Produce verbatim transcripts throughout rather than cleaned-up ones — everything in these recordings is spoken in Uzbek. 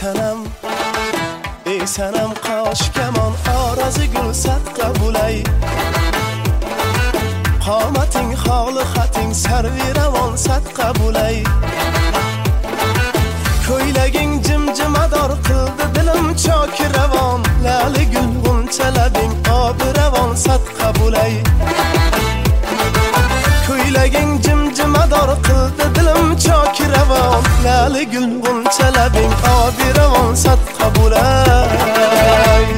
sanam ey sanam qosh kamon orazi gul sad qabulay qomating holi xating sarviravon sad qabulay ko'ylaging jimjimador qildi dilim chokiravon lali gul g'unchalading obiravon sad qabulay ko'ylaging jimjimador qildi dilim chokiravon lali gul g'unchalading obiravon sad qabulay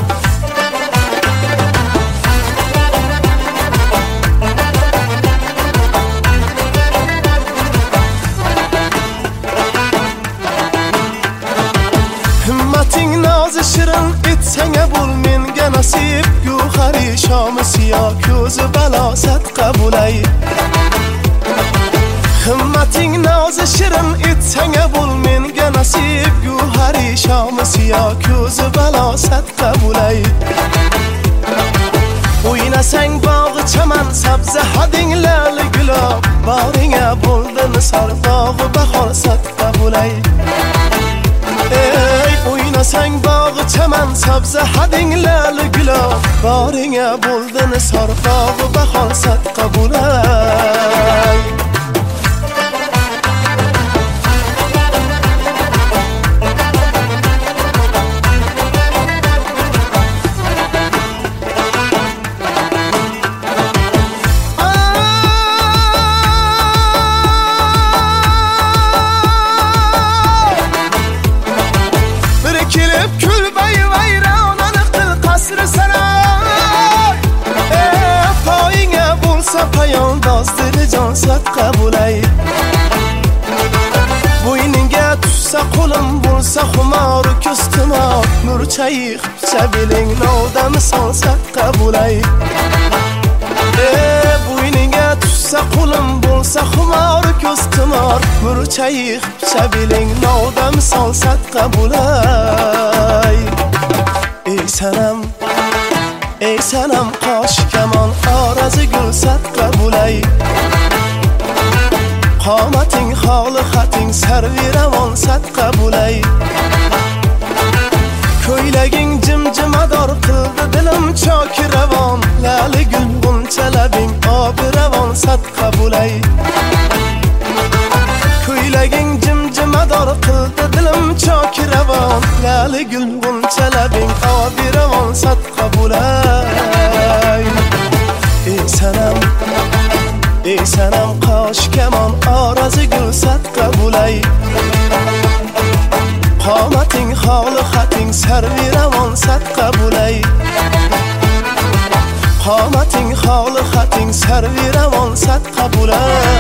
himmating nozi shirin etsanga bul menga nasib guhari shomi siyo ko'zi balo sad qabulay himmating nozi shirin etsanga bul menga nasib guhari shomi siyo ko'zi balo sad qabulay o'ynasang bog'i chaman sabza hading lali gulob boringa bo'ldi nisor bog'i bahor sad qabulay ey o'ynasang bog'i chaman sabza hading lali gulob boringa bo'ldi nisor bog'i bahor sad qabulay payon dostiri jon sad qabulay bo'yningga tushsa qo'lim bo'lsa xumor ko'stimor nur chayiq chabiling novda misol sad qabulay bo'yningga tushsa qo'lim bo'lsa xumor ko'stimor nur chayiq chabiling novda misol sad qabulay ey sanam ey sanam qosh kamon orazi gul sad qabulay qomating holi xating sarviravon sad qabulay ko'ylaging jimjimador qildi dilim chokiravon lali gul g'unchalading obiravon sad qabulay ko'ylaging jimjimador qildi dilim chokiravon lali gul g'unchalading obiravon sad qabulay ey sanam ey sanam qosh kamon orazi gul sad qabulay qomating holi xating sarviravon sad qabulay qomating holi xating sarviravon sad qabulay